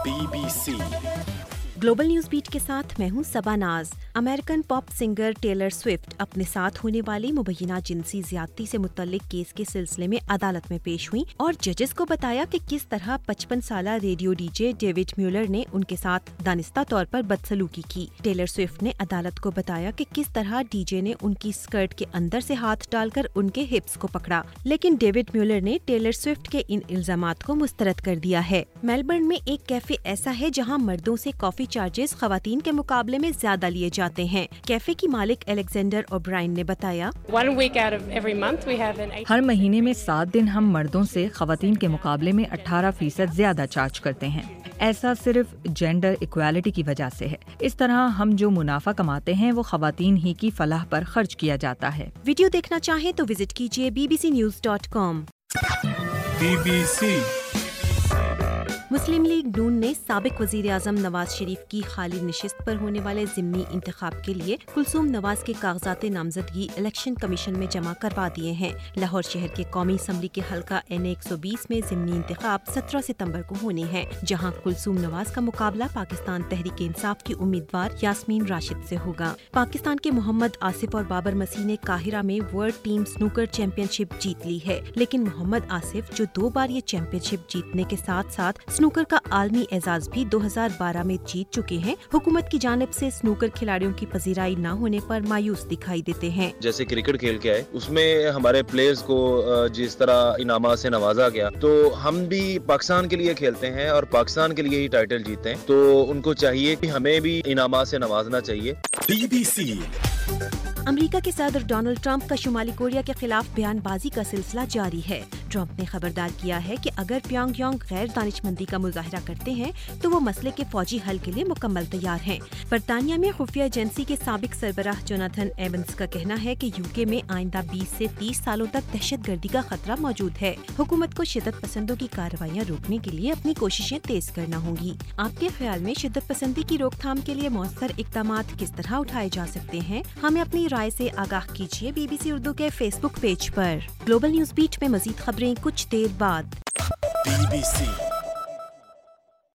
BBC global news beat के साथ मैं हूं Saba Naz. American pop singer Taylor Swift अपने साथ होने वाली मुबैना जिनसी ज्यादती से मुतल्लिक केस के सिलसिले में अदालत में पेश हुई और जजेस को बताया कि किस तरह 55 साला रेडियो डीजे डेविड म्यूलर ने उनके साथ दानिस्ता तौर पर बदसलूकी की। टेलर स्विफ्ट ने अदालत को बताया कि किस तरह डीजे ने उनकी स्कर्ट के अंदर से हाथ डालकर उनके हिप्स को पकड़ा, लेकिन डेविड म्यूलर ने टेलर स्विफ्ट के इन इल्जामात को मुस्तरद कर दिया है। मेलबर्न में एक कैफे ऐसा है जहां मर्दों से कॉफी चार्जेस खवातीन के मुकाबले में ज्यादा लिए जाते हैं। कैफे की मालिक एलेक्जेंडर ओब्रायन ने बताया, हर महीने में 7 दिन हम मर्दों से खवातीन के मुकाबले में 18% ज्यादा चार्ज करते हैं। ऐसा सिर्फ जेंडर इक्वालिटी की वजह से है। इस तरह हम जो मुनाफा कमाते हैं वो खवातीन ही की फलाह पर खर्च किया जाता है। वीडियो देखना चाहें तो विजिट कीजिए bbcnews.com। BBC मुस्लिम लीग नून ने साबिक वजीर आजम नवाज शरीफ की खाली निशिस्त पर होने वाले ज़िमनी इंतखाब के लिए कुलसूम नवाज के कागजात नामजदगी इलेक्शन कमीशन में जमा करवा दिए हैं। लाहौर शहर के कौमी असम्बली के हल्का NA 120 में ज़िमनी इंतखाब 17 सितंबर को होने हैं, जहां कुलसूम नवाज का मुकाबला पाकिस्तान तहरीक इंसाफ की उम्मीदवार यास्मीन राशिद से होगा। पाकिस्तान के मोहम्मद आसिफ और बाबर मसीह ने काहिरा में वर्ल्ड टीम स्नूकर चैंपियनशिप जीत ली है, लेकिन मोहम्मद आसिफ जो 2 बार ये चैंपियनशिप जीतने के साथ साथ स्नूकर का आलमी एजाज भी 2012 में जीत चुके हैं, हुकूमत की जानिब से स्नूकर खिलाड़ियों की पजीराई न होने पर मायूस दिखाई देते हैं। जैसे क्रिकेट खेल के आए, उसमें हमारे प्लेयर्स को जिस तरह इनामात से नवाजा गया, तो हम भी पाकिस्तान के लिए खेलते हैं और पाकिस्तान के लिए ही टाइटल जीते हैं, तो उनको चाहिए कि हमें भी इनामात से नवाजना चाहिए। BBC अमेरिका के सदर डोनाल्ड ट्रंप का शुमाली कोरिया के खिलाफ बयानबाजी का सिलसिला जारी है। ट्रंप ने खबरदार किया है कि अगर प्योंगयांग गैर दानिशमंदी का मुजाहरा करते हैं तो वो मसले के फौजी हल के लिए मुकम्मल तैयार हैं। बरतानिया में खुफिया एजेंसी के साबिक सरबराह जोनाथन एवंस का कहना है कि यूके में आइंदा 20 से 30 सालों तक दहशतगर्दी का खतरा मौजूद है। हुकूमत को शिद्दत पसंदों की कार्रवाइयाँ रोकने के लिए अपनी कोशिशें तेज करना होंगी। आपके ख्याल में शिद्दत पसंदी की रोकथाम के लिए मौसर इक़दामात किस तरह उठाए जा सकते हैं? हमें अपनी राय से आगाह कीजिए BBC उर्दू के फेसबुक पेज पर। ग्लोबल न्यूज बीट में मजीद खबरें कुछ देर बाद। BBC